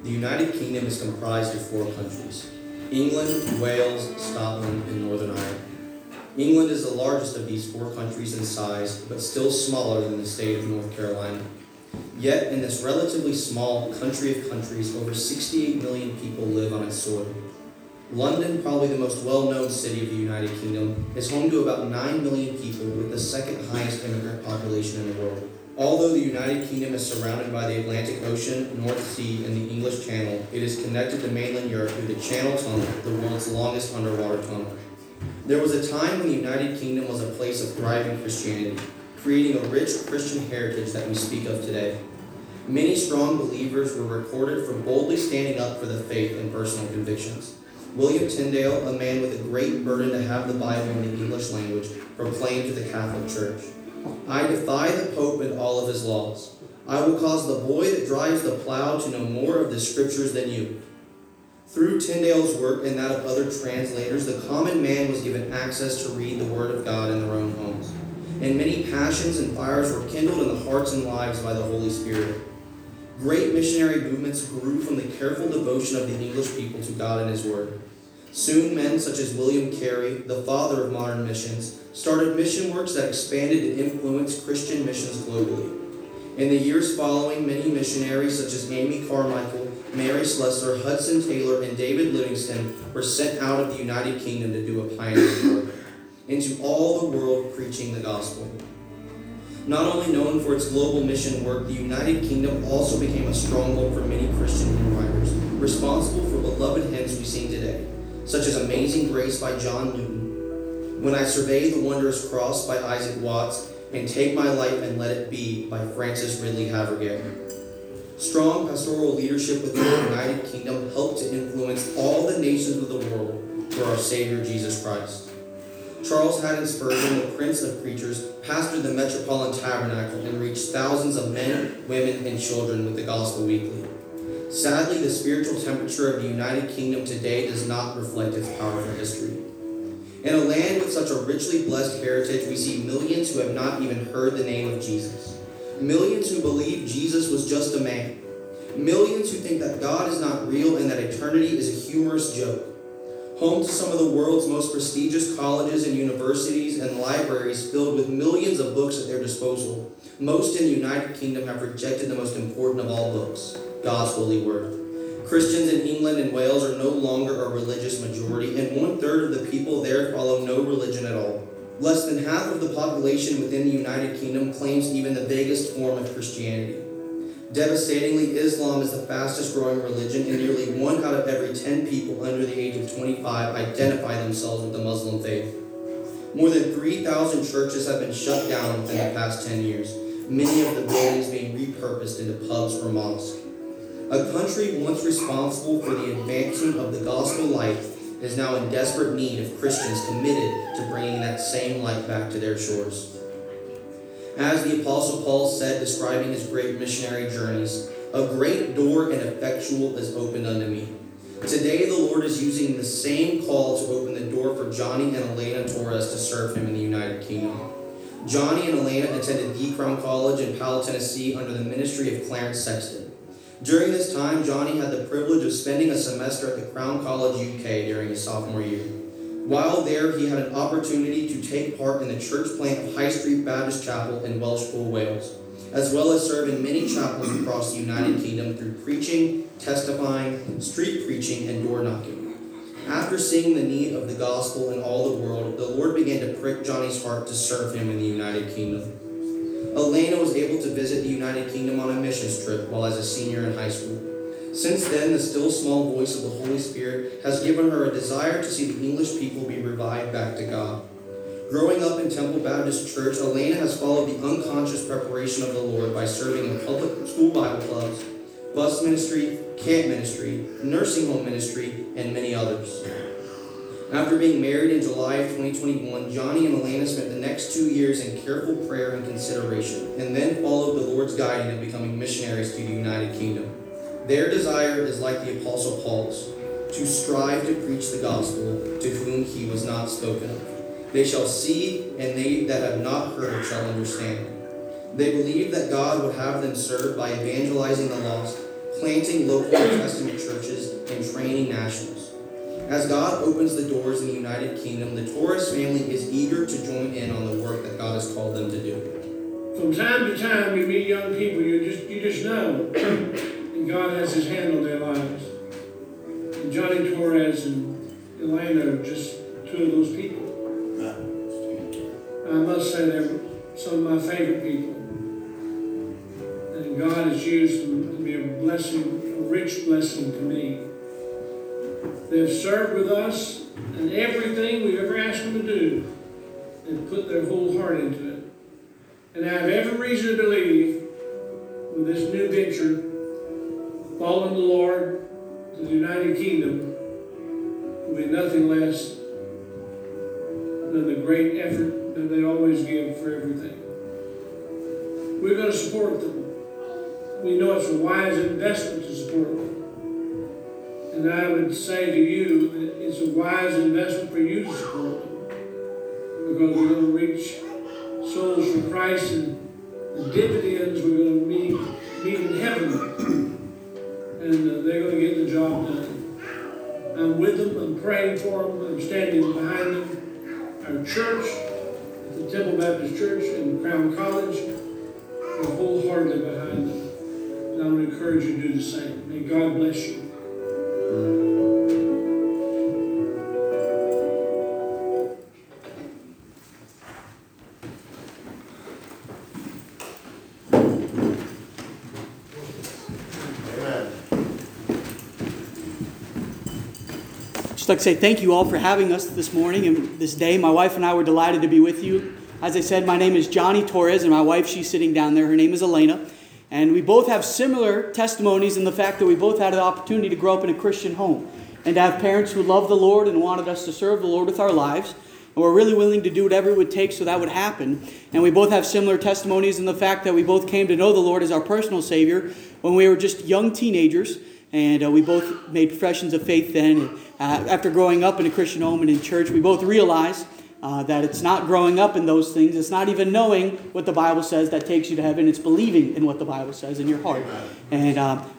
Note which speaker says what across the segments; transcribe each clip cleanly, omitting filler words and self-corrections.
Speaker 1: The United Kingdom is comprised of 4 countries: England, Wales, Scotland, and Northern Ireland. England is the largest of these 4 countries in size, but still smaller than the state of North Carolina. Yet, in this relatively small country of countries, over 68 million people live on its soil. London, probably the most well-known city of the United Kingdom, is home to about 9 million people, with the second highest immigrant population in the world. Although the United Kingdom is surrounded by the Atlantic Ocean, North Sea, and the English Channel, it is connected to mainland Europe through the Channel Tunnel, the world's longest underwater tunnel. There was a time when the United Kingdom was a place of thriving Christianity, creating a rich Christian heritage that we speak of today. Many strong believers were recorded for boldly standing up for the faith and personal convictions. William Tyndale, a man with a great burden to have the Bible in the English language, proclaimed to the Catholic Church, "I defy the Pope and all of his laws. I will cause the boy that drives the plow to know more of the Scriptures than you." Through Tyndale's work and that of other translators, the common man was given access to read the Word of God in their own homes. And many passions and fires were kindled in the hearts and lives by the Holy Spirit. Great missionary movements grew from the careful devotion of the English people to God and His Word. Soon men such as William Carey, the father of modern missions, started mission works that expanded to influence Christian missions globally. In the years following, many missionaries such as Amy Carmichael, Mary Slessor, Hudson Taylor, and David Livingstone were sent out of the United Kingdom to do a pioneering work into all the world preaching the gospel. Not only known for its global mission work, the United Kingdom also became a stronghold for many Christian hymn writers, responsible for beloved hymns we sing today, such as Amazing Grace by John Newton, When I Survey the Wondrous Cross by Isaac Watts, and Take My Life and Let It Be by Francis Ridley Havergal. Strong pastoral leadership within the United Kingdom helped to influence all the nations of the world for our Savior Jesus Christ. Charles Haddon Spurgeon, the Prince of Preachers, pastored the Metropolitan Tabernacle and reached thousands of men, women, and children with the Gospel Weekly. Sadly, the spiritual temperature of the United Kingdom today does not reflect its powerful history. In a land with such a richly blessed heritage, we see millions who have not even heard the name of Jesus. Millions who believe Jesus was just a man. Millions who think that God is not real and that eternity is a humorous joke. Home to some of the world's most prestigious colleges and universities and libraries filled with millions of books at their disposal, most in the United Kingdom have rejected the most important of all books, God's holy word. Christians in England and Wales are no longer a religious majority, and 1/3 of the people there follow no religion at all. Less than half of the population within the United Kingdom claims even the vaguest form of Christianity. Devastatingly, Islam is the fastest growing religion, and nearly 1 out of every 10 people under the age of 25 identify themselves with the Muslim faith. More than 3,000 churches have been shut down within the past 10 years, many of the buildings being repurposed into pubs or mosques. A country once responsible for the advancement of the gospel light is now in desperate need of Christians committed to bringing that same light back to their shores. As the Apostle Paul said, describing his great missionary journeys, "A great door and effectual is opened unto me." Today, the Lord is using the same call to open the door for Johnny and Elena Torres to serve Him in the United Kingdom. Johnny and Elena attended D. Crown College in Powell, Tennessee, under the ministry of Clarence Sexton. During this time, Johnny had the privilege of spending a semester at the Crown College, UK, during his sophomore year. While there, he had an opportunity to take part in the church plant of High Street Baptist Chapel in Welshpool, Wales, as well as serve in many chapels across the United Kingdom through preaching, testifying, street preaching, and door knocking. After seeing the need of the gospel in all the world, the Lord began to prick Johnny's heart to serve Him in the United Kingdom. Elena was able to visit the United Kingdom on a missions trip while as a senior in high school. Since then, the still small voice of the Holy Spirit has given her a desire to see the English people be revived back to God. Growing up in Temple Baptist Church, Elena has followed the unconscious preparation of the Lord by serving in public school Bible clubs, bus ministry, camp ministry, nursing home ministry, and many others. After being married in July of 2021, Johnny and Elena spent the next 2 years in careful prayer and consideration, and then followed the Lord's guiding of becoming missionaries to the United Kingdom. Their desire is like the Apostle Paul's, to strive to preach the gospel to whom he was not spoken of. They shall see, and they that have not heard shall understand. They believe that God would have them serve by evangelizing the lost, planting local New Testament churches, and training nationals. As God opens the doors in the United Kingdom, the Torres family is eager to join in on the work that God has called them to do.
Speaker 2: From time to time, you meet young people, you just know that God has His hand on their lives. And Johnny Torres and Elena are just two of those people. I must say they're some of my favorite people. And God has used them to be a blessing, a rich blessing to me. They've served with us, and everything we've ever asked them to do, they've put their whole heart into it. And I have every reason to believe with this new venture, following the Lord to the United Kingdom, will be nothing less than the great effort that they always give for everything. We're going to support them. We know it's a wise investment to support them. And I would say to you that it's a wise investment for you to support them. Because we're going to reach souls for Christ, and the dividends we're going to meet in heaven. And they're going to get the job done. I'm with them, I'm praying for them, I'm standing behind them. Our church, the Temple Baptist Church and Crown College, are wholeheartedly behind them. And I want to encourage you to do the same. May God bless you.
Speaker 3: Just like to say thank you all for having us this morning and this day. My wife and I were delighted to be with you. As I said, my name is Johnny Torres, and my wife, she's sitting down there. Her name is Elena. And we both have similar testimonies in the fact that we both had the opportunity to grow up in a Christian home and to have parents who loved the Lord and wanted us to serve the Lord with our lives. And we're really willing to do whatever it would take so that would happen. And we both have similar testimonies in the fact that we both came to know the Lord as our personal Savior when we were just young teenagers. And we both made professions of faith then. And after growing up in a Christian home and in church, we both realized that it's not growing up in those things. It's not even knowing what the Bible says that takes you to heaven. It's believing in what the Bible says in your heart. And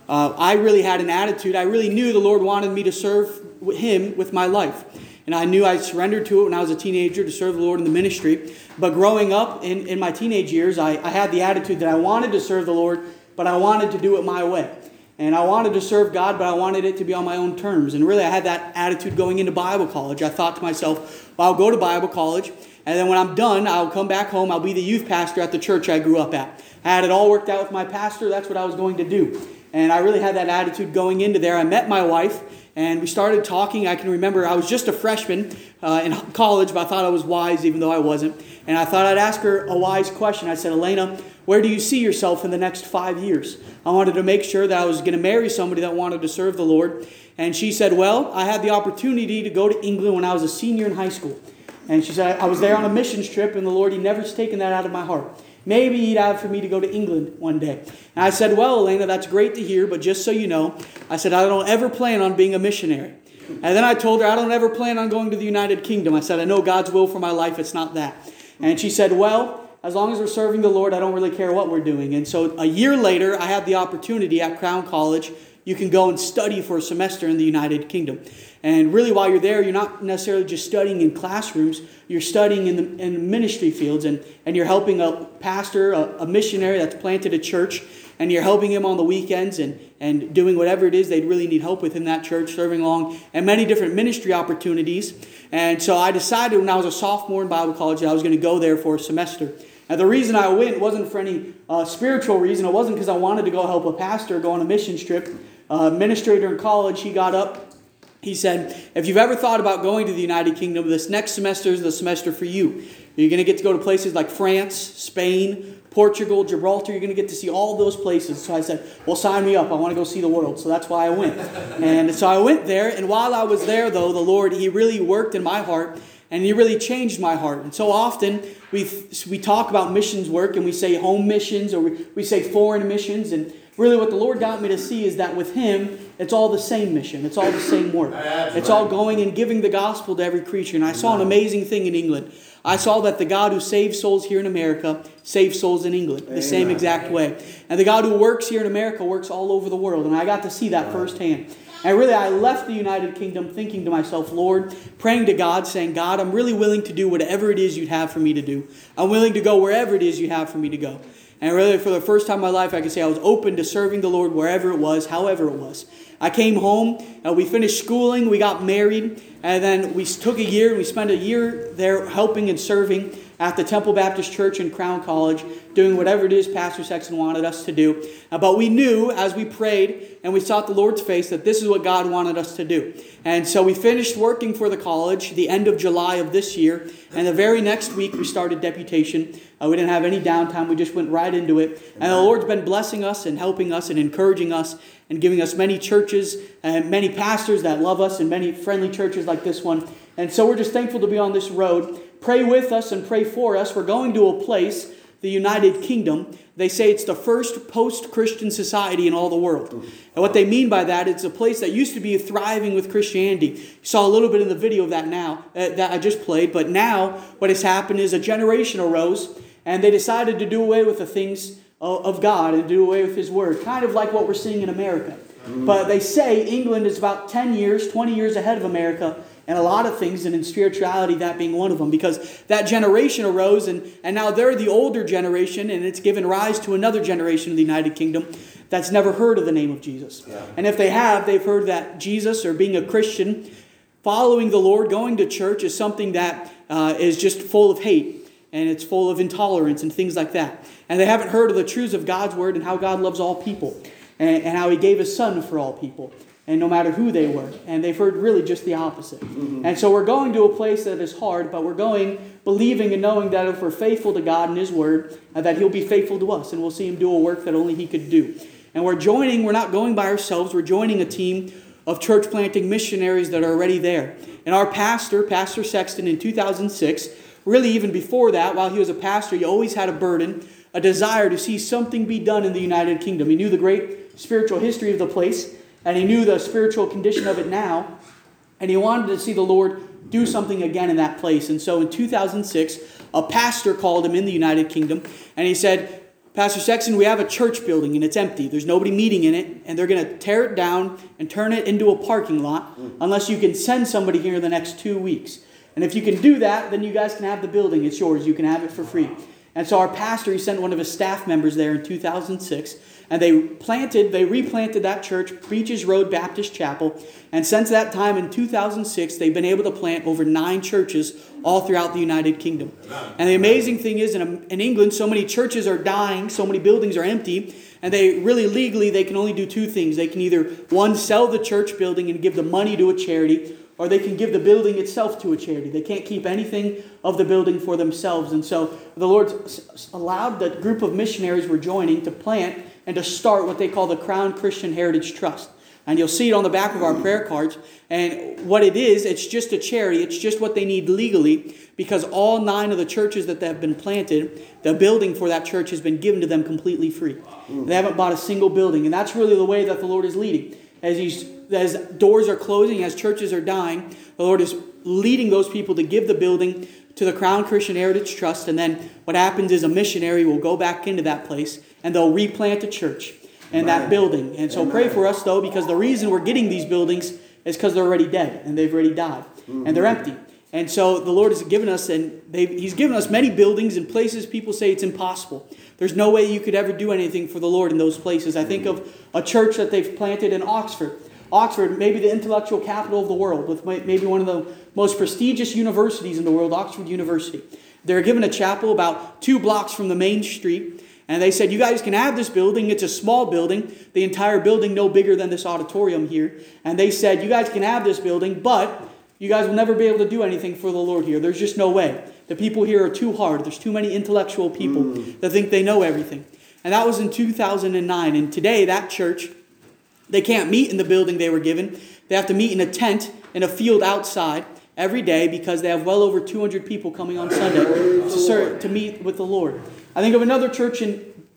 Speaker 3: I really had an attitude. I really knew the Lord wanted me to serve Him with my life. And I knew I surrendered to it when I was a teenager to serve the Lord in the ministry. But growing up in my teenage years, I had the attitude that I wanted to serve the Lord, but I wanted to do it my way. And I wanted to serve God, but I wanted it to be on my own terms. And really, I had that attitude going into Bible college. I thought to myself, well, I'll go to Bible college, and then when I'm done, I'll come back home. I'll be the youth pastor at the church I grew up at. I had it all worked out with my pastor. That's what I was going to do. And I really had that attitude going into there. I met my wife, and we started talking. I can remember I was just a freshman in college, but I thought I was wise, even though I wasn't. And I thought I'd ask her a wise question. I said, Elena, where do you see yourself in the next 5 years? I wanted to make sure that I was going to marry somebody that wanted to serve the Lord. And she said, well, I had the opportunity to go to England when I was a senior in high school. And she said, I was there on a missions trip, and the Lord, He never's taken that out of my heart. Maybe He'd have for me to go to England one day. And I said, well, Elena, that's great to hear, but just so you know, I said, I don't ever plan on being a missionary. And then I told her, I don't ever plan on going to the United Kingdom. I said, I know God's will for my life. It's not that. And she said, well, as long as we're serving the Lord, I don't really care what we're doing. And so a year later, I had the opportunity at Crown College. You can go and study for a semester in the United Kingdom. And really, while you're there, you're not necessarily just studying in classrooms. You're studying in the ministry fields. And you're helping a pastor, a missionary that's planted a church. And you're helping him on the weekends and doing whatever it is they'd really need help with in that church, serving along, and many different ministry opportunities. And so I decided when I was a sophomore in Bible college that I was going to go there for a semester. And the reason I went wasn't for any spiritual reason. It wasn't because I wanted to go help a pastor go on a missions trip. Administrator in college, he got up. He said, if you've ever thought about going to the United Kingdom, this next semester is the semester for you. You're going to get to go to places like France, Spain, Portugal, Gibraltar. You're going to get to see all those places. So I said, well, sign me up. I want to go see the world. So that's why I went. And so I went there. And while I was there, though, the Lord, He really worked in my heart. And He really changed my heart. And so often we talk about missions work and we say home missions or we say foreign missions. And really what the Lord got me to see is that with Him, it's all the same mission. It's all the same work. It's all going and giving the gospel to every creature. And I saw an amazing thing in England. I saw that the God who saves souls here in America saves souls in England the same exact way. And the God who works here in America works all over the world. And I got to see that firsthand. And really, I left the United Kingdom thinking to myself, Lord, praying to God, saying, God, I'm really willing to do whatever it is you'd have for me to do. I'm willing to go wherever it is you have for me to go. And really, for the first time in my life, I can say I was open to serving the Lord wherever it was, however it was. I came home, we finished schooling, we got married, and then we took a year, we spent a year there helping and serving at the Temple Baptist Church in Crown College, doing whatever it is Pastor Sexton wanted us to do. But we knew as we prayed and we sought the Lord's face that this is what God wanted us to do. And so we finished working for the college the end of July of this year. And the very next week we started deputation. We didn't have any downtime. We just went right into it. And the Lord's been blessing us and helping us and encouraging us and giving us many churches and many pastors that love us and many friendly churches like this one. And so we're just thankful to be on this road. Pray with us and pray for us. We're going to a place, the United Kingdom. They say it's the first post-Christian society in all the world. And what they mean by that, it's a place that used to be thriving with Christianity. You saw a little bit in the video of that now, that I just played. But now what has happened is a generation arose and they decided to do away with the things of God and do away with His Word. Kind of like what we're seeing in America. But they say England is about 10 years, 20 years ahead of America and a lot of things, and in spirituality, that being one of them. Because that generation arose, and now they're the older generation, and it's given rise to another generation in the United Kingdom that's never heard of the name of Jesus. Yeah. And if they have, they've heard that Jesus, or being a Christian, following the Lord, going to church, is something that is just full of hate, and it's full of intolerance and things like that. And they haven't heard of the truths of God's Word and how God loves all people, and how He gave His Son for all people. And no matter who they were. And they've heard really just the opposite. And so we're going to a place that is hard, but we're going believing and knowing that if we're faithful to God and His Word, that He'll be faithful to us. And we'll see Him do a work that only He could do. And we're not going by ourselves. We're joining a team of church planting missionaries that are already there. And our pastor, Pastor Sexton, in 2006, really even before that, while he was a pastor, he always had a burden, a desire to see something be done in the United Kingdom. He knew the great spiritual history of the place, and he knew the spiritual condition of it now. And he wanted to see the Lord do something again in that place. And so in 2006, a pastor called him in the United Kingdom. And he said, Pastor Sexton, we have a church building and it's empty. There's nobody meeting in it. And they're going to tear it down and turn it into a parking lot unless you can send somebody here in the next 2 weeks. And if you can do that, then you guys can have the building. It's yours. You can have it for free. And so our pastor, he sent one of his staff members there in 2006. And they replanted that church, Beaches Road Baptist Chapel. And since that time in 2006, they've been able to plant over 9 churches all throughout the United Kingdom. And the amazing thing is, in England, so many churches are dying, so many buildings are empty. And they really legally, they can only do 2 things. They can either, one, sell the church building and give the money to a charity, or they can give the building itself to a charity. They can't keep anything of the building for themselves. And so the Lord allowed the group of missionaries we're joining to plant and to start what they call the Crown Christian Heritage Trust. And you'll see it on the back of our prayer cards. And what it is, it's just a charity. It's just what they need legally, because all 9 of the churches that have been planted, the building for that church has been given to them completely free. They haven't bought a single building. And that's really the way that the Lord is leading. As doors are closing, as churches are dying, the Lord is leading those people to give the building to the Crown Christian Heritage Trust. And then what happens is a missionary will go back into that place and they'll replant a church in that building. And so pray for us, though, because the reason we're getting these buildings is because they're already dead and they've already died and they're empty. And so the Lord has given us, He's given us many buildings in places people say it's impossible. There's no way you could ever do anything for the Lord in those places. I think of a church that they've planted in Oxford. Oxford, maybe the intellectual capital of the world, with maybe one of the most prestigious universities in the world, Oxford University. They're given a chapel about 2 blocks from the main street. And they said, you guys can have this building. It's a small building. The entire building no bigger than this auditorium here. And they said, you guys can have this building, but you guys will never be able to do anything for the Lord here. There's just no way. The people here are too hard. There's too many intellectual people that think they know everything. And that was in 2009. And today, that church, they can't meet in the building they were given. They have to meet in a tent in a field outside every day because they have well over 200 people coming on Sunday to meet with the Lord. I think of another church in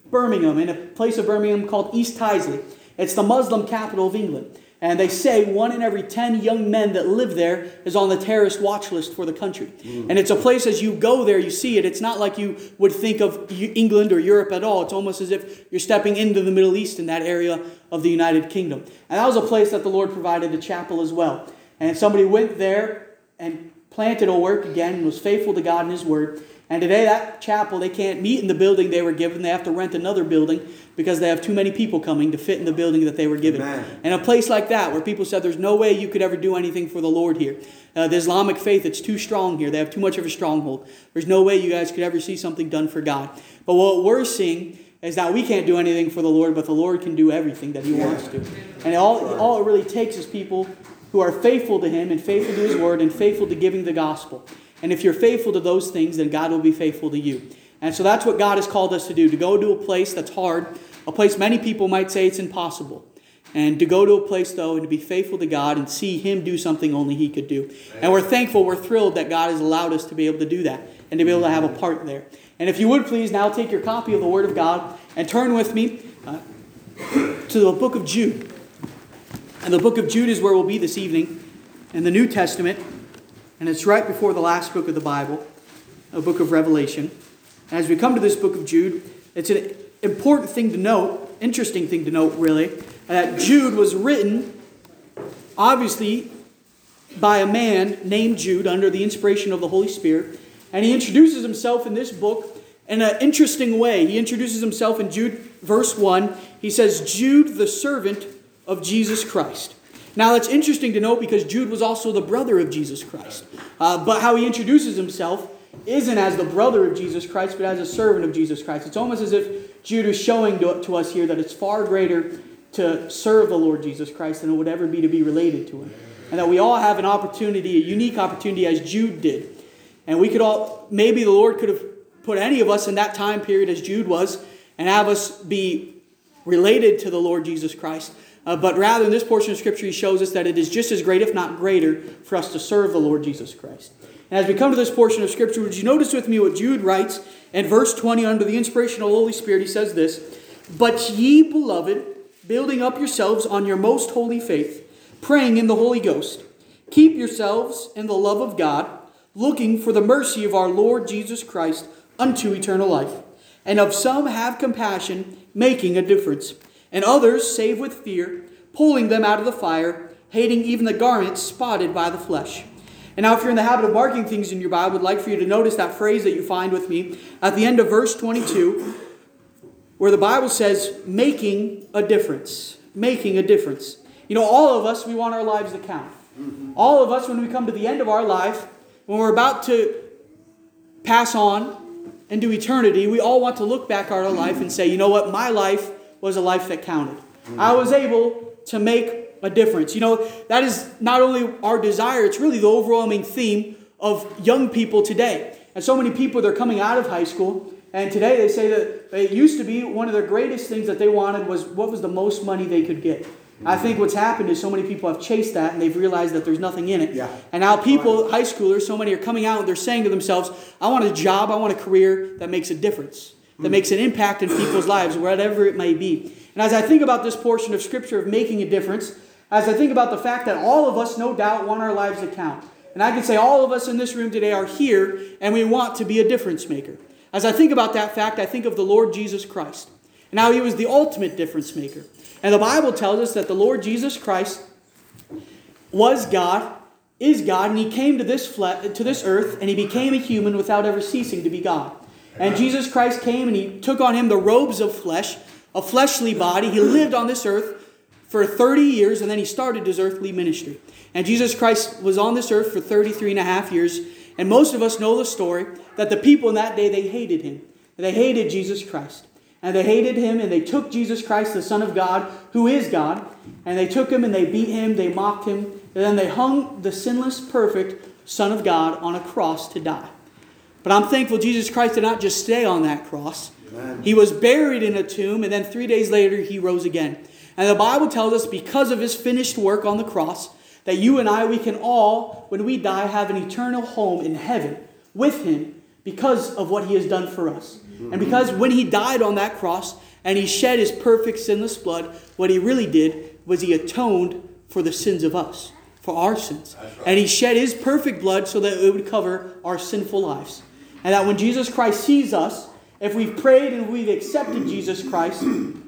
Speaker 3: Birmingham, in a place of Birmingham called East Tyseley. It's the Muslim capital of England. And they say 1 in every 10 young men that live there is on the terrorist watch list for the country. And it's a place, as you go there, you see it. It's not like you would think of England or Europe at all. It's almost as if you're stepping into the Middle East in that area of the United Kingdom. And that was a place that the Lord provided a chapel as well. And somebody went there and planted a work again and was faithful to God and His Word. And today that chapel, they can't meet in the building they were given. They have to rent another building because they have too many people coming to fit in the building that they were given.
Speaker 4: Amen.
Speaker 3: And a place like that where people said there's no way you could ever do anything for the Lord here. The Islamic faith, it's too strong here. They have too much of a stronghold. There's no way you guys could ever see something done for God. But what we're seeing is that we can't do anything for the Lord, but the Lord can do everything that He wants to. And all it really takes is people who are faithful to Him and faithful to His Word and faithful to giving the gospel. And if you're faithful to those things, then God will be faithful to you. And so that's what God has called us to do, to go to a place that's hard, a place many people might say it's impossible. And to go to a place, though, and to be faithful to God and see Him do something only He could do. And we're thankful, we're thrilled that God has allowed us to be able to do that and to be able to have a part there. And if you would please now take your copy of the Word of God and turn with me to the book of Jude. And the book of Jude is where we'll be this evening in the New Testament. And it's right before the last book of the Bible, the book of Revelation. And as we come to this book of Jude, it's an important thing to note, interesting thing to note really, that Jude was written, obviously, by a man named Jude under the inspiration of the Holy Spirit. And he introduces himself in this book in an interesting way. He introduces himself in Jude verse 1. He says, Jude, the servant of Jesus Christ. Now that's interesting to note because Jude was also the brother of Jesus Christ. But how he introduces himself isn't as the brother of Jesus Christ, but as a servant of Jesus Christ. It's almost as if Jude is showing to us here that it's far greater to serve the Lord Jesus Christ than it would ever be to be related to Him. And that we all have an opportunity, a unique opportunity as Jude did. And we could all, maybe the Lord could have put any of us in that time period as Jude was and have us be related to the Lord Jesus Christ. But rather in this portion of Scripture, he shows us that it is just as great, if not greater, for us to serve the Lord Jesus Christ. And as we come to this portion of Scripture, would you notice with me what Jude writes in verse 20 under the inspiration of the Holy Spirit? He says this, But ye, beloved, building up yourselves on your most holy faith, praying in the Holy Ghost, keep yourselves in the love of God, looking for the mercy of our Lord Jesus Christ unto eternal life. And of some have compassion, making a difference. And others save with fear, pulling them out of the fire, hating even the garments spotted by the flesh. And now if you're in the habit of marking things in your Bible, I would like for you to notice that phrase that you find with me at the end of verse 22, where the Bible says, making a difference. Making a difference. You know, all of us, we want our lives to count. All of us, when we come to the end of our life, when we're about to pass on into eternity, we all want to look back at our life and say, you know what, my life was a life that counted. I was able to make a difference. You know, that is not only our desire, it's really the overwhelming theme of young people today. And so many people, they're coming out of high school, and today they say that it used to be one of the greatest things that they wanted was what was the most money they could get. I think what's happened is so many people have chased that and they've realized that there's nothing in it.
Speaker 4: Yeah.
Speaker 3: And now people, high schoolers, so many are coming out and they're saying to themselves, I want a job, I want a career that makes a difference, that makes an impact in people's lives, whatever it may be. And as I think about this portion of Scripture of making a difference, as I think about the fact that all of us, no doubt, want our lives to count. And I can say all of us in this room today are here and we want to be a difference maker. As I think about that fact, I think of the Lord Jesus Christ. And how He was the ultimate difference maker. And the Bible tells us that the Lord Jesus Christ was God, is God, and He came to this earth and He became a human without ever ceasing to be God. And Jesus Christ came and He took on Him the robes of flesh, a fleshly body. He lived on this earth for 30 years and then He started His earthly ministry. And Jesus Christ was on this earth for 33 and a half years. And most of us know the story that the people in that day, they hated Him. They hated Jesus Christ. And they hated Him and they took Jesus Christ, the Son of God, who is God. And they took Him and they beat Him, they mocked Him. And then they hung the sinless, perfect Son of God on a cross to die. But I'm thankful Jesus Christ did not just stay on that cross.
Speaker 4: Amen.
Speaker 3: He was buried in a tomb and then 3 days later He rose again. And the Bible tells us because of His finished work on the cross, that you and I, we can all, when we die, have an eternal home in heaven with Him because of what He has done for us. And because when he died on that cross and he shed his perfect sinless blood, what he really did was he atoned for the sins of us, for our sins. Right. And he shed his perfect blood so that it would cover our sinful lives. And that when Jesus Christ sees us, if we've prayed and we've accepted Jesus Christ,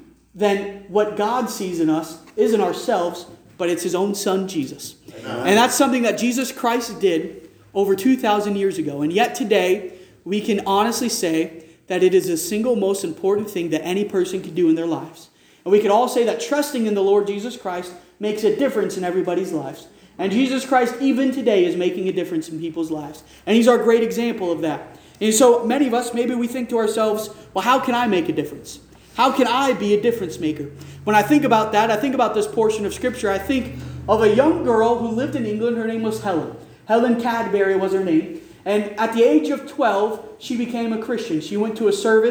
Speaker 3: then what God sees in us isn't ourselves, but it's his own son, Jesus. Amen. And that's something that Jesus Christ did over 2,000 years ago. And yet today, we can honestly say that it is the single most important thing that any person can do in their lives. And we can all say that trusting in the Lord Jesus Christ makes a difference in everybody's lives. And Jesus Christ, even today, is making a difference in people's lives. And he's our great example of that. And so many of us, maybe we think to ourselves, well, how can I make a difference? How can I be a difference maker? When I think about that, I think about this portion of Scripture. I think of a young girl who lived in England. Her name was Helen. Helen Cadbury was her name. And at the age of 12, she became a Christian. She went to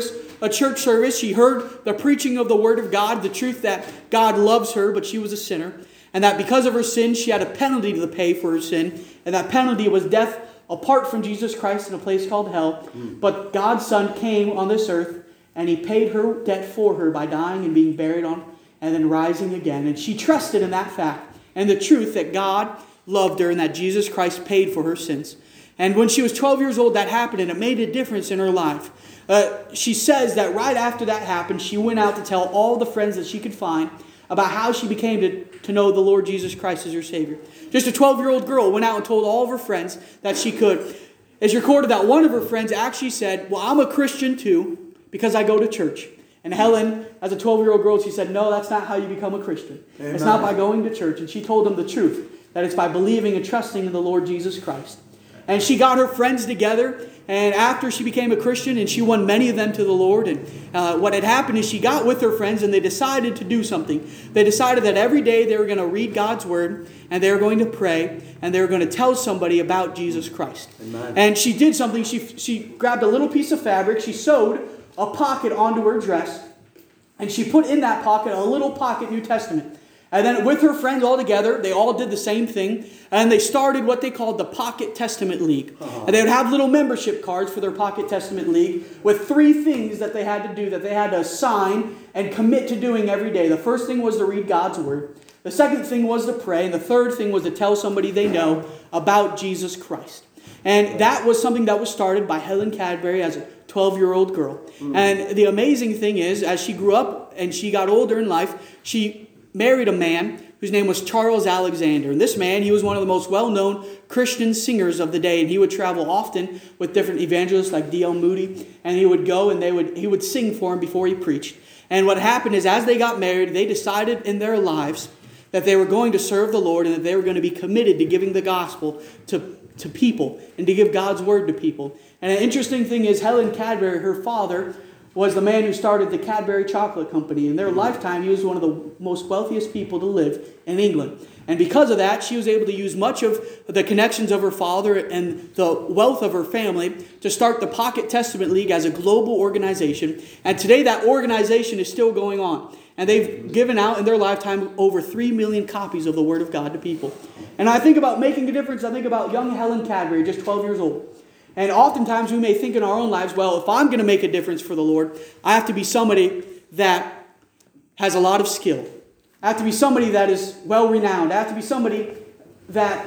Speaker 3: a church service. She heard the preaching of the Word of God, the truth that God loves her, but she was a sinner. And that because of her sin, she had a penalty to pay for her sin. And that penalty was death apart from Jesus Christ in a place called hell. But God's Son came on this earth, and he paid her debt for her by dying and being buried on and then rising again. And she trusted in that fact and the truth that God loved her and that Jesus Christ paid for her sins. And when she was 12 years old, that happened, and it made a difference in her life. She says that right after that happened, she went out to tell all the friends that she could find about how she became to know the Lord Jesus Christ as her Savior. Just a 12-year-old girl went out and told all of her friends that she could. It's recorded that one of her friends actually said, well, I'm a Christian too because I go to church. And Helen, as a 12-year-old girl, she said, no, that's not how you become a Christian. Amen. It's not by going to church. And she told them the truth, that it's by believing and trusting in the Lord Jesus Christ. And she got her friends together, and after she became a Christian, and she won many of them to the Lord, and what had happened is she got with her friends, and they decided to do something. They decided that every day they were going to read God's Word, and they were going to pray, and they were going to tell somebody about Jesus Christ. Amen. And she did something. She grabbed a little piece of fabric, she sewed a pocket onto her dress, and she put in that pocket a little pocket New Testament. And then with her friends all together, they all did the same thing. And they started what they called the Pocket Testament League. And they would have little membership cards for their Pocket Testament League with 3 things that they had to do, that they had to sign and commit to doing every day. The first thing was to read God's Word. The second thing was to pray. And the third thing was to tell somebody they know about Jesus Christ. And that was something that was started by Helen Cadbury as a 12-year-old girl. And the amazing thing is, as she grew up and she got older in life, she married a man whose name was Charles Alexander. And this man, he was one of the most well-known Christian singers of the day. And he would travel often with different evangelists like D.L. Moody. And he would go and he would sing for him before he preached. And what happened is, as they got married, they decided in their lives that they were going to serve the Lord and that they were going to be committed to giving the gospel to people and to give God's Word to people. And an interesting thing is, Helen Cadbury, her father, was the man who started the Cadbury Chocolate Company. In their lifetime, he was one of the most wealthiest people to live in England. And because of that, she was able to use much of the connections of her father and the wealth of her family to start the Pocket Testament League as a global organization. And today that organization is still going on. And they've given out in their lifetime over 3 million copies of the Word of God to people. And I think about making a difference. I think about young Helen Cadbury, just 12 years old. And oftentimes we may think in our own lives, well, if I'm going to make a difference for the Lord, I have to be somebody that has a lot of skill. I have to be somebody that is well-renowned. I have to be somebody that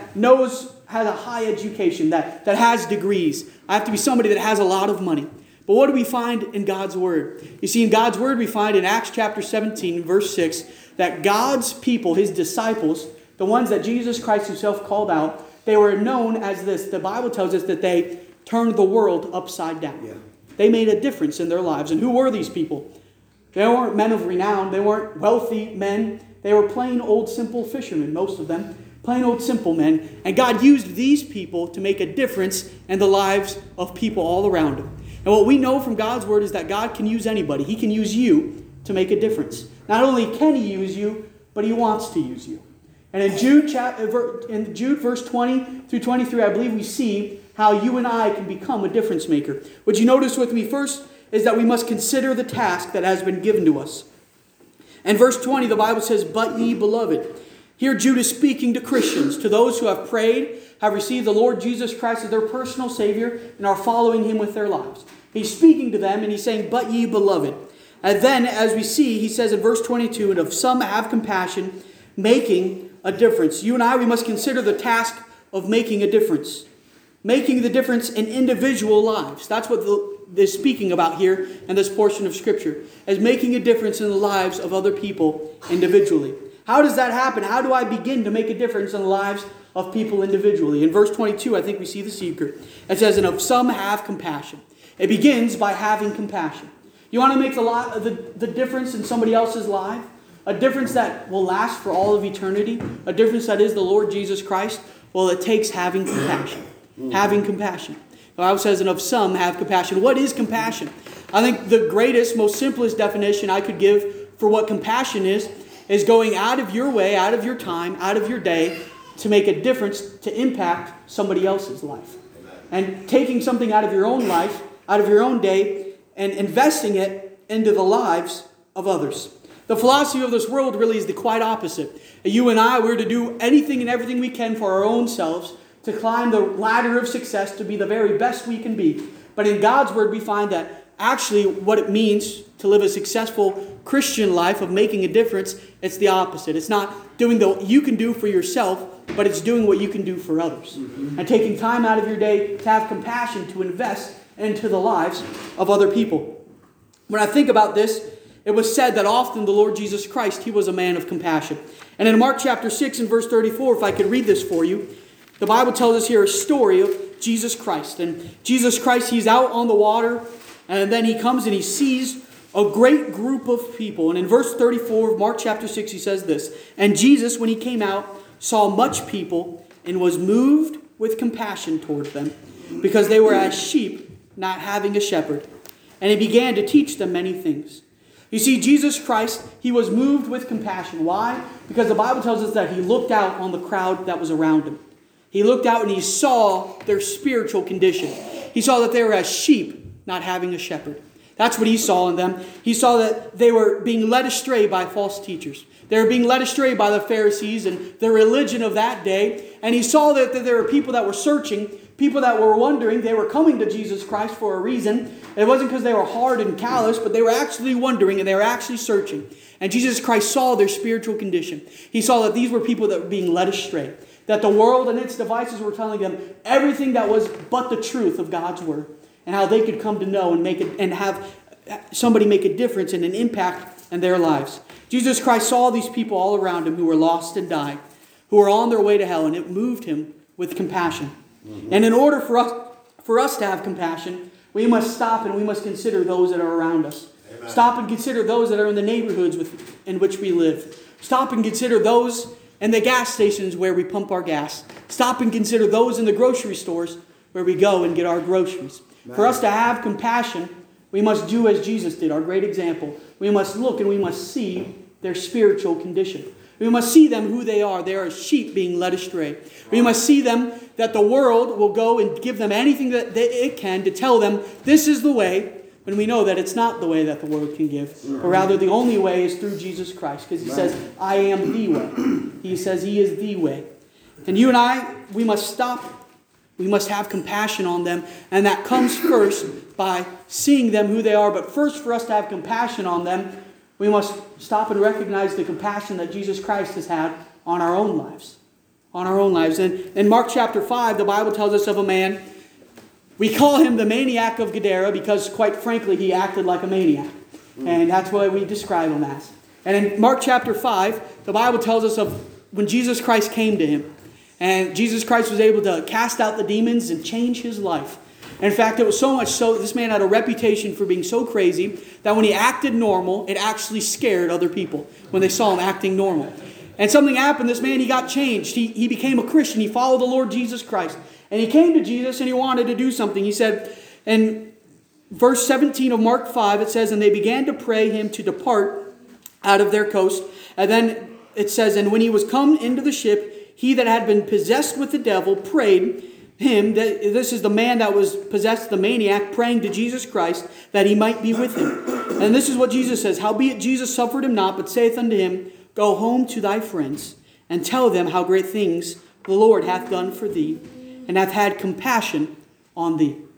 Speaker 3: has a high education, that has degrees. I have to be somebody that has a lot of money. But what do we find in God's Word? You see, in God's Word, we find in Acts chapter 17, verse 6, that God's people, His disciples, the ones that Jesus Christ Himself called out, they were known as this. The Bible tells us that they turned the world upside down. Yeah. They made a difference in their lives. And who were these people? They weren't men of renown. They weren't wealthy men. They were plain old simple fishermen, most of them. Plain old simple men. And God used these people to make a difference in the lives of people all around Him. And what we know from God's Word is that God can use anybody. He can use you to make a difference. Not only can He use you, but He wants to use you. And in Jude verse 20 through 23, I believe we see how you and I can become a difference maker. What you notice with me first is that we must consider the task that has been given to us. And verse 20, the Bible says, "But ye, beloved." Here Jude is speaking to Christians, to those who have prayed, have received the Lord Jesus Christ as their personal Savior, and are following Him with their lives. He's speaking to them and he's saying, but ye beloved. And then, as we see, he says in verse 22, and of some have compassion, making a difference. You and I, we must consider the task of making a difference. Making the difference in individual lives. That's what they're speaking about here in this portion of Scripture. As making a difference in the lives of other people individually. How does that happen? How do I begin to make a difference in the lives of people individually? In verse 22, I think we see the secret. It says, and of some have compassion. It begins by having compassion. You want to make the difference in somebody else's life? A difference that will last for all of eternity? A difference that is the Lord Jesus Christ? Well, it takes having compassion. Having compassion. The Bible says, and of some have compassion. What is compassion? I think the greatest, most simplest definition I could give for what compassion is going out of your way, out of your time, out of your day to make a difference, to impact somebody else's life. And taking something out of your own life, out of your own day, and investing it into the lives of others. The philosophy of this world really is the quite opposite. You and I, we're to do anything and everything we can for our own selves to climb the ladder of success, to be the very best we can be. But in God's Word, we find that actually what it means to live a successful Christian life of making a difference, it's the opposite. It's not doing what you can do for yourself, but it's doing what you can do for others. And taking time out of your day to have compassion, to invest into the lives of other people. When I think about this, it was said that often the Lord Jesus Christ, He was a man of compassion. And in Mark chapter 6 and verse 34, if I could read this for you, the Bible tells us here a story of Jesus Christ. And Jesus Christ, He's out on the water, and then He comes and He sees a great group of people. And in verse 34 of Mark chapter 6, He says this, and Jesus, when He came out, saw much people and was moved with compassion toward them, because they were as sheep not having a shepherd. And He began to teach them many things. You see, Jesus Christ, He was moved with compassion. Why? Because the Bible tells us that He looked out on the crowd that was around Him. He looked out and He saw their spiritual condition. He saw that they were as sheep not having a shepherd. That's what He saw in them. He saw that they were being led astray by false teachers. They were being led astray by the Pharisees and the religion of that day. And He saw that there were people that were searching, people that were wondering. They were coming to Jesus Christ for a reason. It wasn't because they were hard and callous, but they were actually wondering and they were actually searching. And Jesus Christ saw their spiritual condition. He saw that these were people that were being led astray. That the world and its devices were telling them everything that was but the truth of God's Word. And how they could come to know and make it and have somebody make a difference and an impact in their lives. Jesus Christ saw these people all around Him who were lost and dying, who were on their way to hell, and it moved Him with compassion. And in order for us to have compassion, we must stop and we must consider those that are around us. Amen. Stop and consider those that are in the neighborhoods in which we live. Stop and consider those in the gas stations where we pump our gas. Stop and consider those in the grocery stores where we go and get our groceries. Amen. For us to have compassion, we must do as Jesus did, our great example. We must look and we must see their spiritual condition. We must see them who they are. They are sheep being led astray. We must see them that the world will go and give them anything that it can to tell them this is the way, when we know that it's not the way that the world can give. But rather the only way is through Jesus Christ. Because He says, I am the way. He says He is the way. And you and I, we must stop. We must have compassion on them. And that comes first by seeing them who they are. But first, for us to have compassion on them, we must stop and recognize the compassion that Jesus Christ has had on our own lives. On our own lives. And in Mark chapter 5, the Bible tells us of a man. We call him the maniac of Gadara because, quite frankly, he acted like a maniac. And that's what we describe him as. And in Mark chapter 5, the Bible tells us of when Jesus Christ came to him. And Jesus Christ was able to cast out the demons and change his life. In fact, it was so much so that this man had a reputation for being so crazy that when he acted normal, it actually scared other people when they saw him acting normal. And something happened. This man, he got changed. He became a Christian. He followed the Lord Jesus Christ. And he came to Jesus and he wanted to do something. He said, in verse 17 of Mark 5, it says, and they began to pray him to depart out of their coast. And then it says, and when he was come into the ship, he that had been possessed with the devil prayed him, that this is the man that was possessed, the maniac, praying to Jesus Christ that he might be with him. And this is what Jesus says, howbeit Jesus suffered him not, but saith unto him, go home to thy friends, and tell them how great things the Lord hath done for thee, and hath had compassion on thee.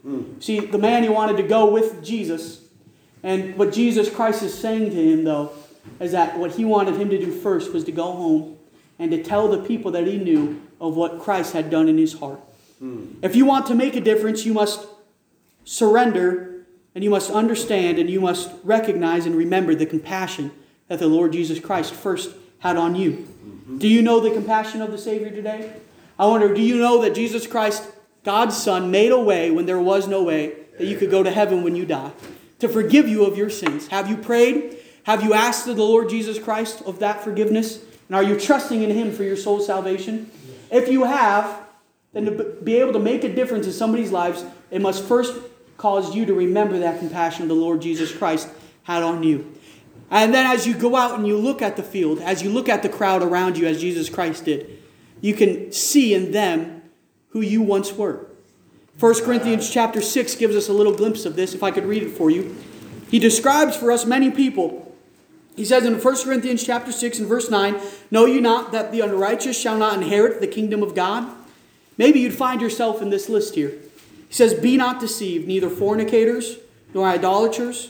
Speaker 3: See, the man, he wanted to go with Jesus. And what Jesus Christ is saying to him, though, is that what he wanted him to do first was to go home and to tell the people that he knew of what Christ had done in his heart. If you want to make a difference, you must surrender, and you must understand, and you must recognize and remember the compassion that the Lord Jesus Christ first had on you. Do you know the compassion of the Savior today? I wonder, do you know that Jesus Christ, God's Son, made a way when there was no way, that you could go to heaven when you die, to forgive you of your sins? Have you prayed? Have you asked the Lord Jesus Christ of that forgiveness? And are you trusting in Him for your soul's salvation? If you have, then to be able to make a difference in somebody's lives, it must first cause you to remember that compassion the Lord Jesus Christ had on you. And then as you go out and you look at the field, as you look at the crowd around you as Jesus Christ did, you can see in them who you once were. 1 Corinthians chapter 6 gives us a little glimpse of this, if I could read it for you. He describes for us many people. He says in 1 Corinthians chapter 6 and verse 9, "Know you not that the unrighteous shall not inherit the kingdom of God?" Maybe you'd find yourself in this list here. He says, "Be not deceived, neither fornicators, nor idolaters,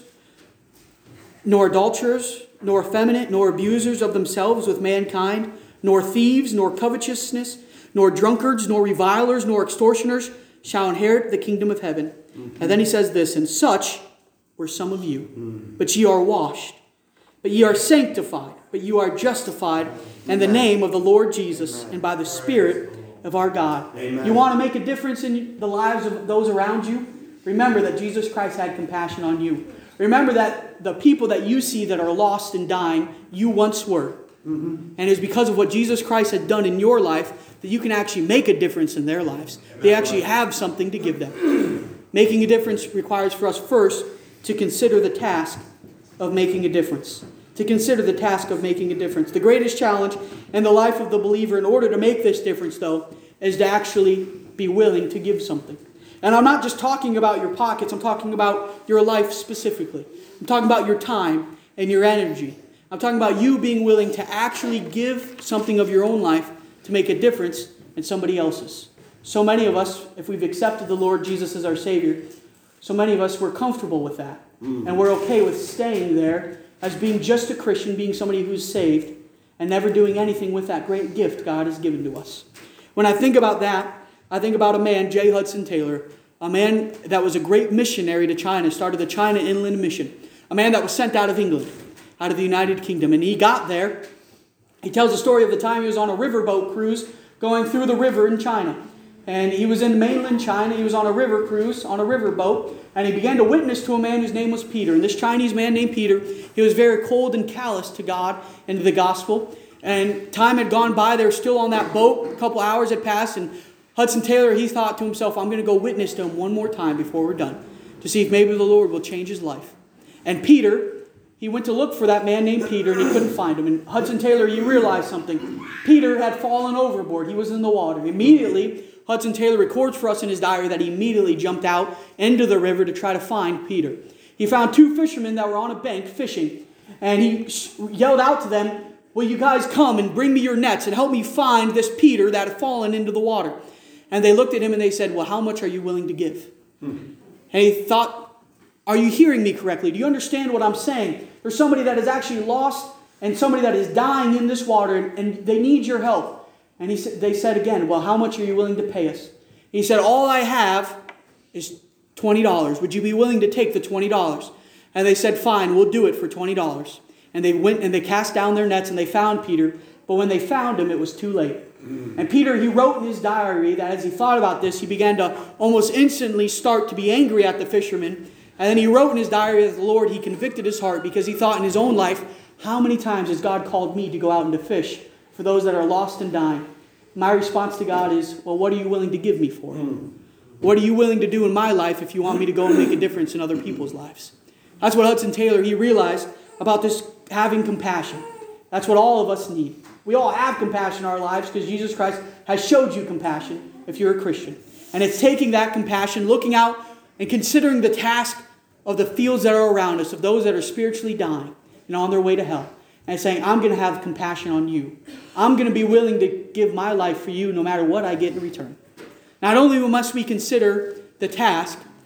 Speaker 3: nor adulterers, nor effeminate, nor abusers of themselves with mankind, nor thieves, nor covetousness, nor drunkards, nor revilers, nor extortioners shall inherit the kingdom of heaven." And then he says this, "And such were some of you. But ye are washed, but ye are sanctified, but you are justified in the name of the Lord Jesus and by the Spirit of our God."
Speaker 4: Amen.
Speaker 3: You want to make a difference in the lives of those around you? Remember that Jesus Christ had compassion on you. Remember that the people that you see that are lost and dying, you once were. And it's because of what Jesus Christ had done in your life that you can actually make a difference in their lives. They actually have something to give them. Making a difference requires for us first to consider the task of making a difference. To consider the task of making a difference. The greatest challenge in the life of the believer in order to make this difference, though, is to actually be willing to give something. And I'm not just talking about your pockets. I'm talking about your life specifically. I'm talking about your time and your energy. I'm talking about you being willing to actually give something of your own life to make a difference in somebody else's. So many of us, if we've accepted the Lord Jesus as our Savior, so many of us, we're comfortable with that. And we're okay with staying there as being just a Christian, being somebody who's saved, and never doing anything with that great gift God has given to us. When I think about that, I think about a man, J. Hudson Taylor, a man that was a great missionary to China, started the China Inland Mission, a man that was sent out of England, out of the United Kingdom. And he got there. He tells the story of the time he was on a riverboat cruise going through the river in China. And he was in mainland China. He was on a river cruise, on a riverboat. And he began to witness to a man whose name was Peter. And this Chinese man named Peter, he was very cold and callous to God and to the gospel. And time had gone by. They were still on that boat. A couple hours had passed. And Hudson Taylor, he thought to himself, I'm going to go witness to him one more time before we're done, to see if maybe the Lord will change his life. And Peter, he went to look for that man named Peter, and he couldn't find him. And Hudson Taylor, he realized something. Peter had fallen overboard. He was in the water. Immediately, Hudson Taylor records for us in his diary that he immediately jumped out into the river to try to find Peter. He found two fishermen that were on a bank fishing. And he yelled out to them, will you guys come and bring me your nets and help me find this Peter that had fallen into the water? And they looked at him and they said, well, how much are you willing to give? And he thought, are you hearing me correctly? Do you understand what I'm saying? There's somebody that is actually lost and somebody that is dying in this water and they need your help. And they said again, well, how much are you willing to pay us? He said, all I have is $20. Would you be willing to take the $20? And they said, fine, we'll do it for $20. And they went and they cast down their nets and they found Peter. But when they found him, it was too late. And Peter, he wrote in his diary that as he thought about this, he began to almost instantly start to be angry at the fishermen. And then he wrote in his diary that the Lord, he convicted his heart because he thought in his own life, how many times has God called me to go out and to fish for those that are lost and dying? My response to God is, well, what are you willing to give me for? What are you willing to do in my life if you want me to go and make a difference in other people's lives? That's what Hudson Taylor, he realized about this having compassion. That's what all of us need. We all have compassion in our lives because Jesus Christ has showed you compassion if you're a Christian. And it's taking that compassion, looking out and considering the task of the fields that are around us, of those that are spiritually dying and on their way to hell. And saying, I'm going to have compassion on you. I'm going to be willing to give my life for you no matter what I get in return. Not only must we consider the task,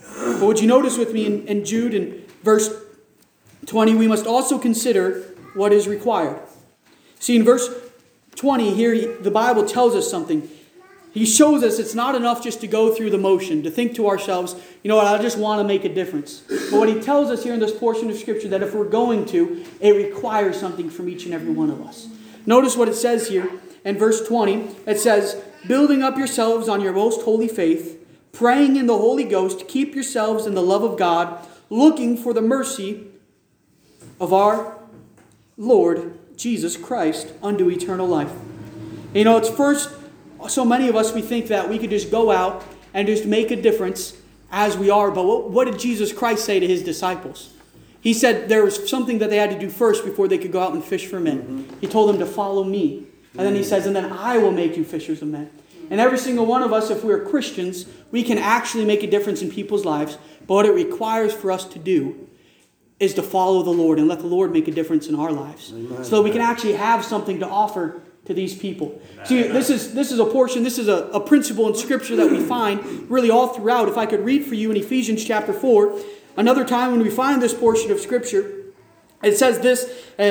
Speaker 3: But would you notice with me in Jude, in verse 20, we must also consider what is required. See, in verse 20 here, the Bible tells us something. He shows us it's not enough just to go through the motion, to think to ourselves, you know what, I just want to make a difference. But what he tells us here in this portion of Scripture, that if we're going to, it requires something from each and every one of us. Notice what it says here in verse 20. It says, building up yourselves on your most holy faith, praying in the Holy Ghost, keep yourselves in the love of God, looking for the mercy of our Lord Jesus Christ unto eternal life. You know, it's first, so many of us, we think that we could just go out and just make a difference as we are. But what did Jesus Christ say to his disciples? He said there was something that they had to do first before they could go out and fish for men. Mm-hmm. He told them to follow me. And then he says, and then I will make you fishers of men. And every single one of us, if we're Christians, we can actually make a difference in people's lives. But what it requires for us to do is to follow the Lord and let the Lord make a difference in our lives. Amen. So that we can actually have something to offer to these people. See, this is a portion, this is a principle in Scripture that we find really all throughout. If I could read for you in Ephesians chapter 4, another time when we find this portion of Scripture, it says this,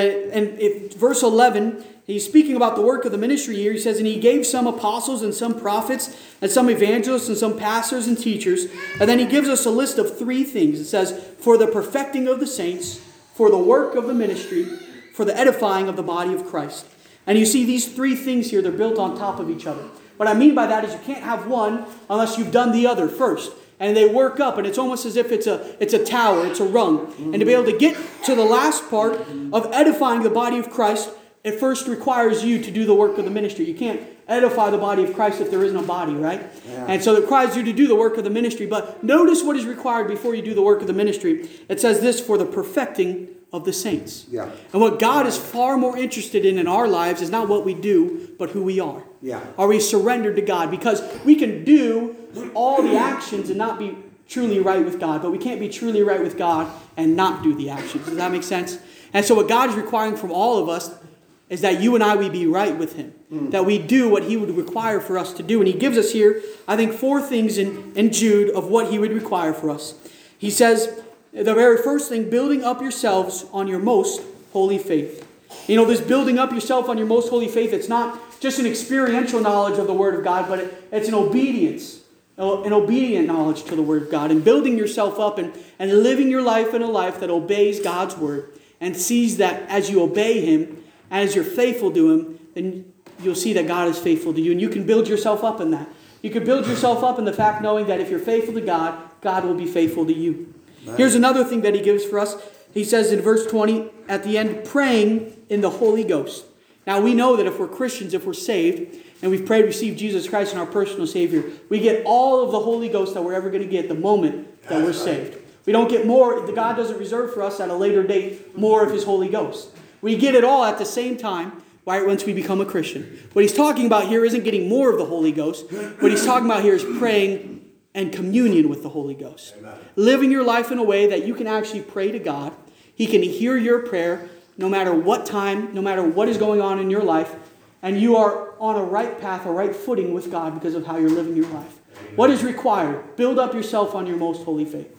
Speaker 3: in verse 11, he's speaking about the work of the ministry here. He says, and he gave some apostles and some prophets and some evangelists and some pastors and teachers. And then he gives us a list of 3 things. It says, for the perfecting of the saints, for the work of the ministry, for the edifying of the body of Christ. And you see these 3 things here, they're built on top of each other. What I mean by that is you can't have one unless you've done the other first. And they work up, and it's almost as if it's a tower, it's a rung. And to be able to get to the last part of edifying the body of Christ, it first requires you to do the work of the ministry. You can't edify the body of Christ if there isn't a body, right? Yeah. And so it requires you to do the work of the ministry. But notice what is required before you do the work of the ministry. It says this, for the perfecting of the saints. Yeah. And what God is far more interested in our lives is not what we do, but who we are. Yeah. Are we surrendered to God? Because we can do all the actions and not be truly right with God, but we can't be truly right with God and not do the actions. Does that make sense? And so what God is requiring from all of us is that you and I, we be right with Him. That we do what He would require for us to do. And He gives us here, I think, 4 things in Jude of what He would require for us. He says, the very first thing, building up yourselves on your most holy faith. You know, this building up yourself on your most holy faith, it's not just an experiential knowledge of the Word of God, but it's an obedience, an obedient knowledge to the Word of God. And building yourself up and living your life in a life that obeys God's Word and sees that as you obey Him, as you're faithful to Him, then you'll see that God is faithful to you. And you can build yourself up in that. You can build yourself up in the fact knowing that if you're faithful to God, God will be faithful to you. Right. Here's another thing that He gives for us. He says in verse 20, at the end, praying in the Holy Ghost. Now we know that if we're Christians, if we're saved, and we've prayed, received Jesus Christ as our personal Savior, we get all of the Holy Ghost that we're ever going to get the moment that we're saved. We don't get more. God doesn't reserve for us at a later date more of His Holy Ghost. We get it all at the same time, right, once we become a Christian. What He's talking about here isn't getting more of the Holy Ghost. What He's talking about here is praying and communion with the Holy Ghost. Amen. Living your life in a way that you can actually pray to God. He can hear your prayer no matter what time, no matter what is going on in your life. And you are on a right path, a right footing with God because of how you're living your life. Amen. What is required? Build up yourself on your most holy faith.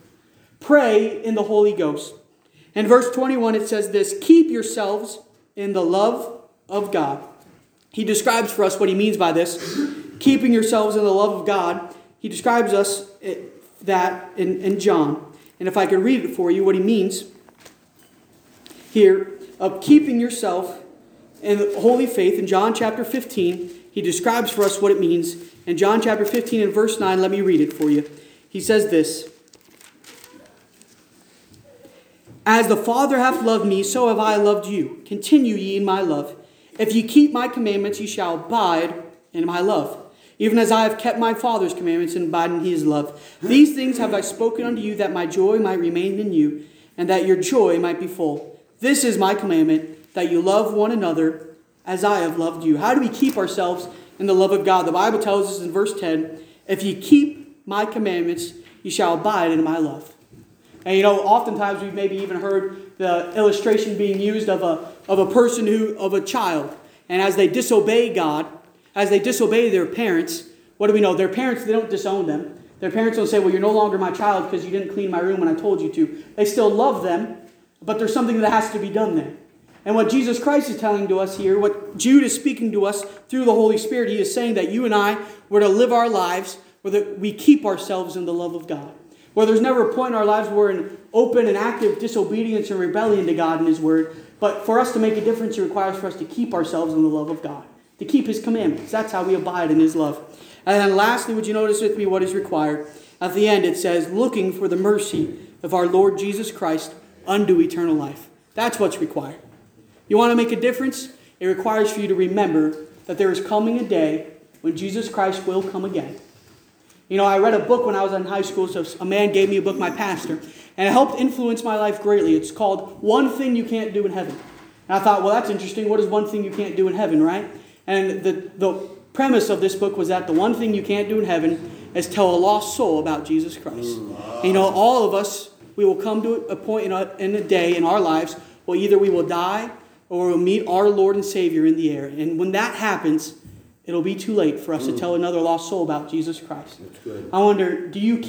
Speaker 3: Pray in the Holy Ghost. In verse 21 it says this, keep yourselves in the love of God. He describes for us what he means by this. Keeping yourselves in the love of God. He describes us that in John. And if I could read it for you, what he means here of keeping yourself in the holy faith. In John chapter 15, he describes for us what it means. In John chapter 15 and verse 9, let me read it for you. He says this. As the Father hath loved me, so have I loved you. Continue ye in my love. If ye keep my commandments, ye shall abide in my love. Even as I have kept my Father's commandments and abide in His love. These things have I spoken unto you, that my joy might remain in you, and that your joy might be full. This is my commandment, that you love one another as I have loved you. How do we keep ourselves in the love of God? The Bible tells us in verse 10, if ye keep my commandments, ye shall abide in my love. And you know, oftentimes we've maybe even heard the illustration being used of a child. And as they disobey God, as they disobey their parents, what do we know? Their parents, they don't disown them. Their parents don't say, well, you're no longer my child because you didn't clean my room when I told you to. They still love them, but there's something that has to be done there. And what Jesus Christ is telling to us here, what Jude is speaking to us through the Holy Spirit, he is saying that you and I were to live our lives where that we keep ourselves in the love of God. Where there's never a point in our lives where we're in open and active disobedience and rebellion to God and His Word. But for us to make a difference, it requires for us to keep ourselves in the love of God. To keep His commandments. That's how we abide in His love. And then lastly, would you notice with me what is required? At the end it says, looking for the mercy of our Lord Jesus Christ unto eternal life. That's what's required. You want to make a difference? It requires for you to remember that there is coming a day when Jesus Christ will come again. You know, I read a book when I was in high school, so a man gave me a book, my pastor, and it helped influence my life greatly. It's called One Thing You Can't Do in Heaven. And I thought, well, that's interesting. What is one thing you can't do in heaven, right? And the premise of this book was that the one thing you can't do in heaven is tell a lost soul about Jesus Christ. And, you know, all of us, we will come to a point in a day in our lives where either we will die or we'll meet our Lord and Savior in the air. And when that happens, it'll be too late for us to tell another lost soul about Jesus Christ.
Speaker 4: That's good.
Speaker 3: I wonder, do you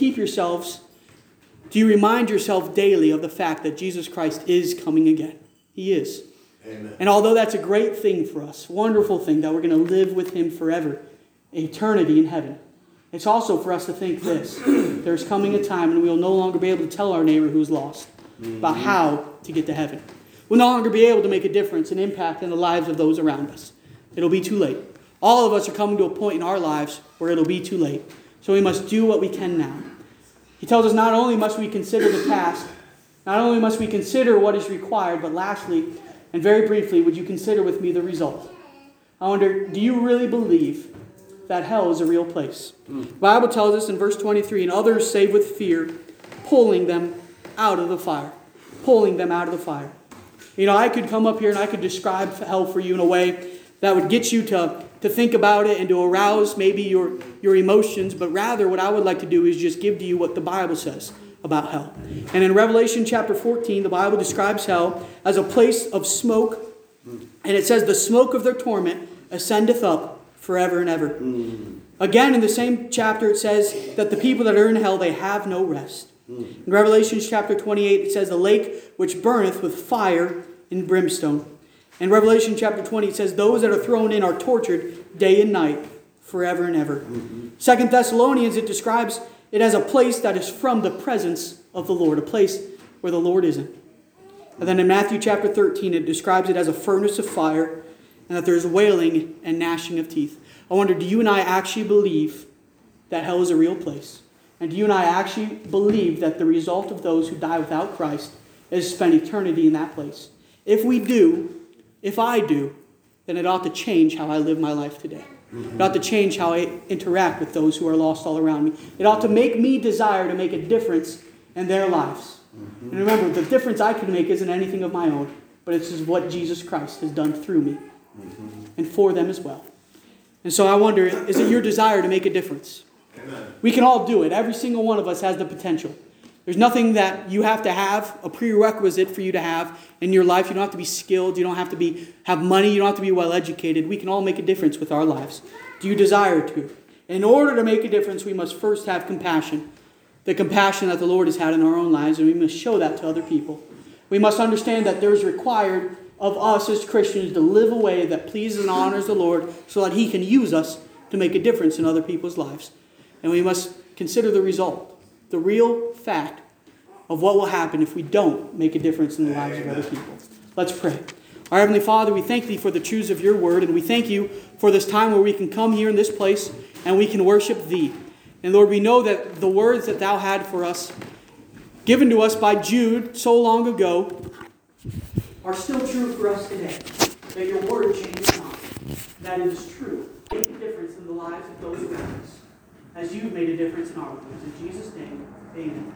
Speaker 3: remind yourself daily of the fact that Jesus Christ is coming again? He is.
Speaker 4: Amen.
Speaker 3: And although that's a great thing for us, wonderful thing that we're going to live with Him forever, eternity in heaven, it's also for us to think this. There's coming a time when we will no longer be able to tell our neighbor who's lost about how to get to heaven. We'll no longer be able to make a difference and impact in the lives of those around us. It'll be too late. All of us are coming to a point in our lives where it'll be too late. So we must do what we can now. He tells us not only must we consider the task, not only must we consider what is required, but lastly, and very briefly, would you consider with me the result? I wonder, do you really believe that hell is a real place? The Bible tells us in verse 23, and others say with fear, pulling them out of the fire. Pulling them out of the fire. You know, I could come up here and I could describe hell for you in a way that would get you to think about it and to arouse maybe your emotions. But rather, what I would like to do is just give to you what the Bible says about hell. And in Revelation chapter 14, the Bible describes hell as a place of smoke. And it says, the smoke of their torment ascendeth up forever and ever. Again, in the same chapter, it says that the people that are in hell, they have no rest. In Revelation chapter 28, it says, the lake which burneth with fire and brimstone. In Revelation chapter 20, it says, those that are thrown in are tortured day and night forever and ever. 2 Thessalonians, it describes it as a place that is from the presence of the Lord, a place where the Lord isn't. And then in Matthew chapter 13, it describes it as a furnace of fire and that there's wailing and gnashing of teeth. I wonder, do you and I actually believe that hell is a real place? And do you and I actually believe that the result of those who die without Christ is spend eternity in that place? If we do, if I do, then it ought to change how I live my life today. It ought to change how I interact with those who are lost all around me. It ought to make me desire to make a difference in their lives. And remember, the difference I can make isn't anything of my own, but it's just what Jesus Christ has done through me and for them as well. And so I wonder, is it your desire to make a difference?
Speaker 4: Amen.
Speaker 3: We can all do it. Every single one of us has the potential. There's nothing that you have to have, a prerequisite for you to have in your life. You don't have to be skilled. You don't have to have money. You don't have to be well educated. We can all make a difference with our lives. Do you desire to? In order to make a difference, we must first have compassion. The compassion that the Lord has had in our own lives, and we must show that to other people. We must understand that there is required of us as Christians to live a way that pleases and honors the Lord so that He can use us to make a difference in other people's lives. And we must consider the result, the real fact of what will happen if we don't make a difference in the lives of other people. Let's pray. Our Heavenly Father, we thank Thee for the truths of Your Word, and we thank You for this time where we can come here in this place and we can worship Thee. And Lord, we know that the words that Thou had for us, given to us by Jude so long ago, are still true for us today. That Your Word changes not. That it is true. Make a difference in the lives of those around us, as You've made a difference in our lives. In Jesus' name, amen.